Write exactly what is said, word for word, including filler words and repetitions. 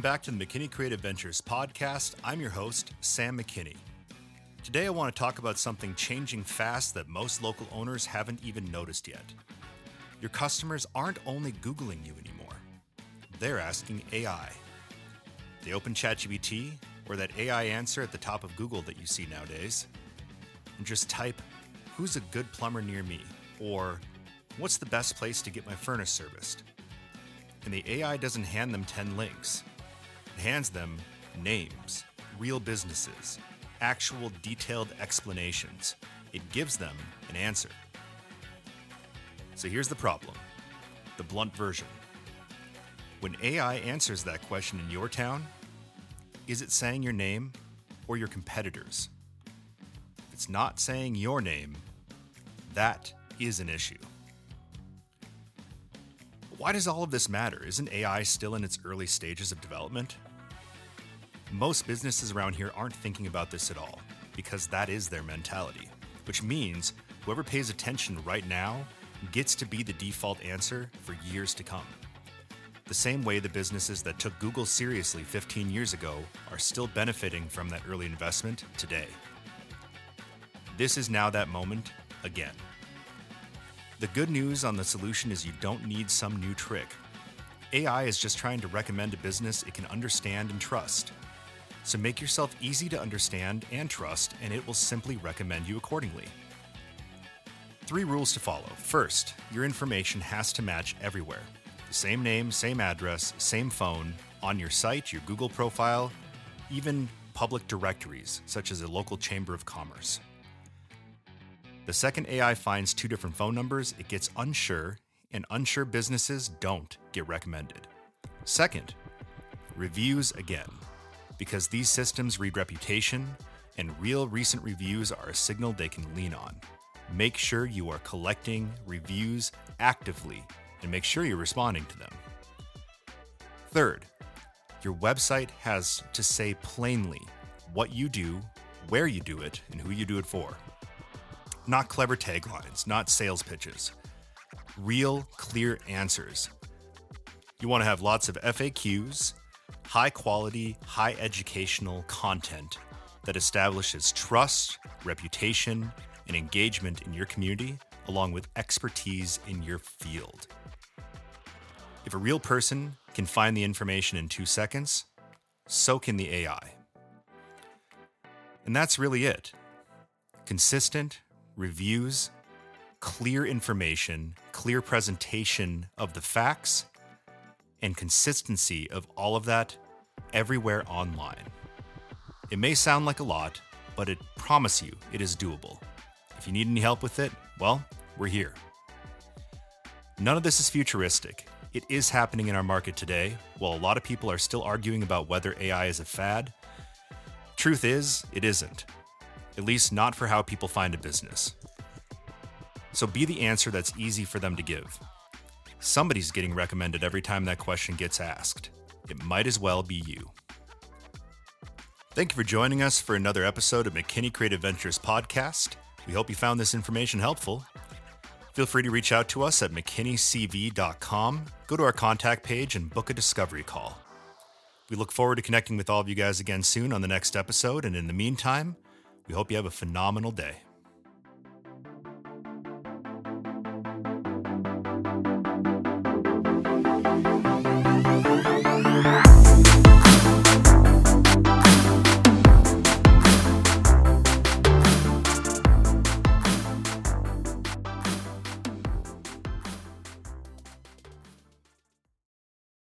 back to the McKinney Creative Ventures podcast. I'm your host, Sam McKinney. Today I want to talk about something changing fast that most local owners haven't even noticed yet. Your customers aren't only Googling you anymore. They're asking A I. They open ChatGPT or that A I answer at the top of Google that you see nowadays and just type, "Who's a good plumber near me?" or "What's the best place to get my furnace serviced?" And the A I doesn't hand them ten links. It hands them names, real businesses, actual detailed explanations. It gives them an answer. So here's the problem, the blunt version. When A I answers that question in your town, is it saying your name or your competitors? If it's not saying your name, that is an issue. Why does all of this matter? Isn't A I still in its early stages of development? Most businesses around here aren't thinking about this at all, because that is their mentality, which means whoever pays attention right now gets to be the default answer for years to come. The same way the businesses that took Google seriously fifteen years ago are still benefiting from that early investment today. This is now that moment again. The good news on the solution is you don't need some new trick. A I is just trying to recommend a business it can understand and trust. So make yourself easy to understand and trust, and it will simply recommend you accordingly. Three rules to follow. First, your information has to match everywhere. The same name, same address, same phone, on your site, your Google profile, even public directories, such as a local chamber of commerce. The second A I finds two different phone numbers, it gets unsure, and unsure businesses don't get recommended. Second, reviews again, because these systems read reputation, and real recent reviews are a signal they can lean on. Make sure you are collecting reviews actively, and make sure you're responding to them. Third, your website has to say plainly what you do, where you do it, and who you do it for. Not clever taglines, not sales pitches. Real, clear answers. You want to have lots of F A Qs, high quality, high educational content that establishes trust, reputation, and engagement in your community, along with expertise in your field. If a real person can find the information in two seconds, so can the A I. And that's really it. Consistent reviews, clear information, clear presentation of the facts, and consistency of all of that everywhere online. It may sound like a lot, but I promise you it is doable. If you need any help with it, well, we're here. None of this is futuristic. It is happening in our market today. While a lot of people are still arguing about whether A I is a fad, truth is, it isn't. At least not for how people find a business. So be the answer that's easy for them to give. Somebody's getting recommended every time that question gets asked. It might as well be you. Thank you for joining us for another episode of McKinney Creative Ventures podcast. We hope you found this information helpful. Feel free to reach out to us at mckinney c v dot com. Go to our contact page and book a discovery call. We look forward to connecting with all of you guys again soon on the next episode, and in the meantime, we hope you have a phenomenal day.